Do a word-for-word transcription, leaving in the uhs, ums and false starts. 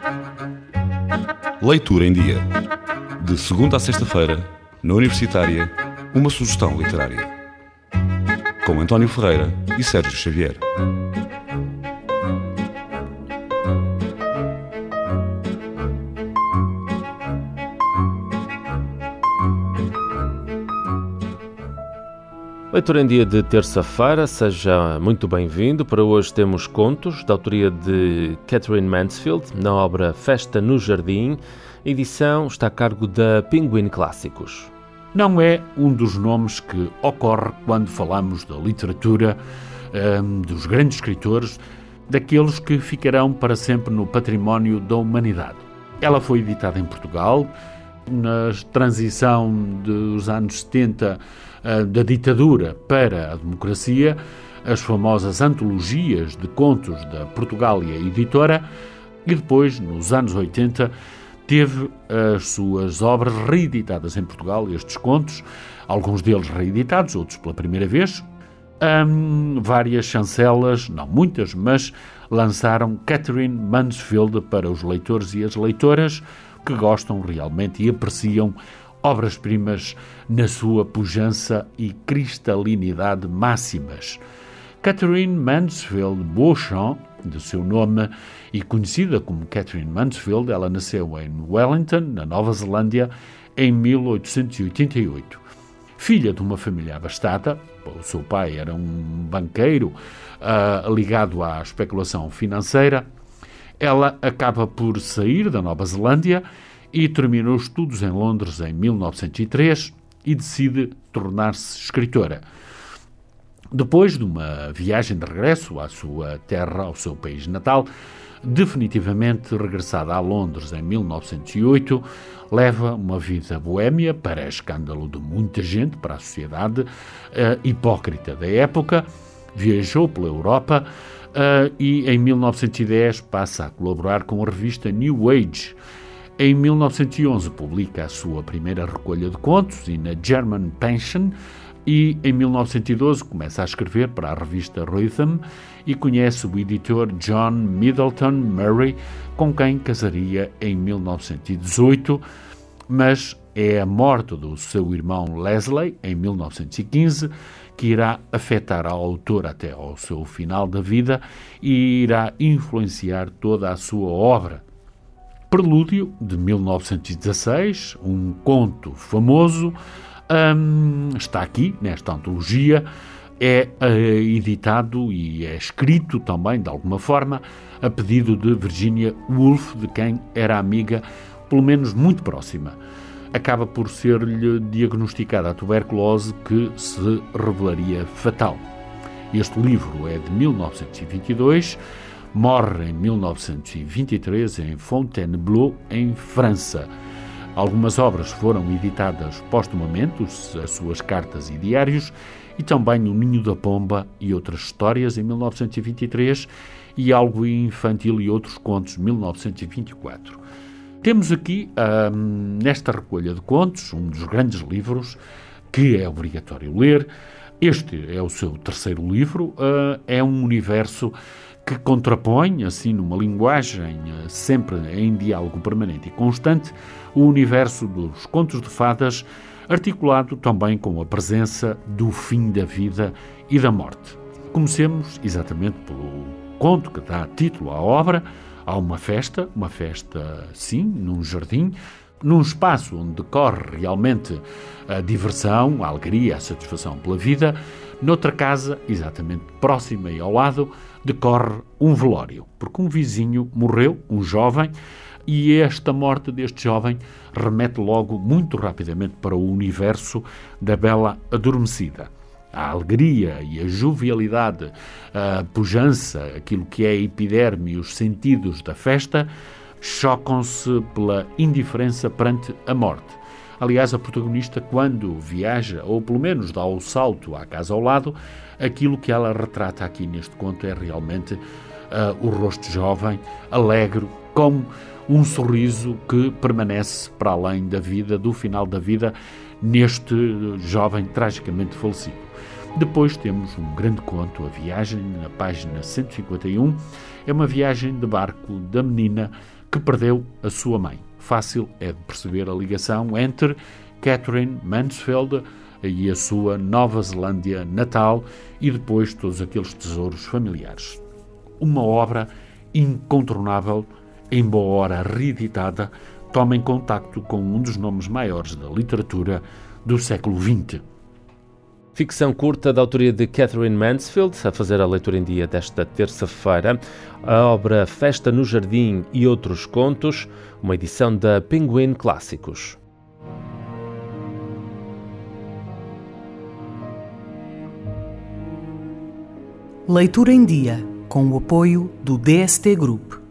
Leitura em Dia. De segunda a sexta-feira, na Universitária, uma sugestão literária. Com António Ferreira e Sérgio Xavier. Leitura em Dia de terça-feira, seja muito bem-vindo. Para hoje temos contos, da autoria de Katherine Mansfield, na obra Festa no Jardim. A edição está a cargo da Penguin Clássicos. Não é um dos nomes que ocorre quando falamos da literatura, um, dos grandes escritores, daqueles que ficarão para sempre no património da humanidade. Ela foi editada em Portugal, na transição dos anos setenta, da ditadura para a democracia, as famosas antologias de contos da Portugália Editora, e depois, nos anos oitenta, teve as suas obras reeditadas em Portugal, estes contos, alguns deles reeditados, outros pela primeira vez. Hum, várias chancelas, não muitas, mas lançaram Katherine Mansfield para os leitores e as leitoras que gostam realmente e apreciam obras-primas na sua pujança e cristalinidade máximas. Katherine Mansfield Beauchamp, de seu nome e conhecida como Katherine Mansfield, ela nasceu em Wellington, na Nova Zelândia, em mil oitocentos e oitenta e oito. Filha de uma família abastada, o seu pai era um banqueiro uh, ligado à especulação financeira, ela acaba por sair da Nova Zelândia e terminou estudos em Londres em mil novecentos e três e decide tornar-se escritora. Depois de uma viagem de regresso à sua terra, ao seu país natal, definitivamente regressada a Londres em mil novecentos e oito, leva uma vida boémia, para escândalo de muita gente, para a sociedade uh, hipócrita da época, viajou pela Europa uh, e em mil novecentos e dez passa a colaborar com a revista New Age. Em mil novecentos e onze publica a sua primeira recolha de contos, In a German Pension, e em mil novecentos e doze começa a escrever para a revista Rhythm e conhece o editor John Middleton Murray, com quem casaria em mil novecentos e dezoito, mas é a morte do seu irmão Leslie, em mil novecentos e quinze, que irá afetar a autora até ao seu final da vida e irá influenciar toda a sua obra. Prelúdio, de mil novecentos e dezasseis, um conto famoso, um, está aqui, nesta antologia, é uh, editado e é escrito também, de alguma forma, a pedido de Virginia Woolf, de quem era amiga, pelo menos muito próxima. Acaba por ser-lhe diagnosticada a tuberculose, que se revelaria fatal. Este livro é de mil novecentos e vinte e dois, morre em mil novecentos e vinte e três em Fontainebleau, em França. Algumas obras foram editadas póstumamente, as suas cartas e diários, e também O Ninho da Pomba e Outras Histórias, em mil novecentos e vinte e três, e Algo Infantil e Outros Contos, mil novecentos e vinte e quatro. Temos aqui, hum, nesta recolha de contos, um dos grandes livros que é obrigatório ler. Este é o seu terceiro livro, uh, é um universo que contrapõe, assim, numa linguagem sempre em diálogo permanente e constante, o universo dos contos de fadas, articulado também com a presença do fim da vida e da morte. Comecemos exatamente pelo conto que dá título à obra. Há uma festa, uma festa, sim, num jardim, num espaço onde decorre realmente a diversão, a alegria, a satisfação pela vida. Noutra casa, exatamente próxima e ao lado, decorre um velório, porque um vizinho morreu, um jovem, e esta morte deste jovem remete logo, muito rapidamente, para o universo da Bela Adormecida. A alegria e a jovialidade, a pujança, aquilo que é a epiderme e os sentidos da festa, chocam-se pela indiferença perante a morte. Aliás, a protagonista, quando viaja, ou pelo menos dá o salto à casa ao lado, aquilo que ela retrata aqui neste conto é realmente uh, o rosto jovem, alegre, com um sorriso que permanece para além da vida, do final da vida, neste jovem tragicamente falecido. Depois temos um grande conto, A Viagem, na página cento e cinquenta e um. É uma viagem de barco da menina que perdeu a sua mãe. Fácil é de perceber a ligação entre Katherine Mansfield e a sua Nova Zelândia natal e depois todos aqueles tesouros familiares. Uma obra incontornável, embora reeditada, toma em contacto com um dos nomes maiores da literatura do século vinte. Ficção curta da autoria de Katherine Mansfield, a fazer a leitura em dia desta terça-feira. A obra Festa no Jardim e Outros Contos, uma edição da Penguin Clássicos. Leitura em dia, com o apoio do D S T Group.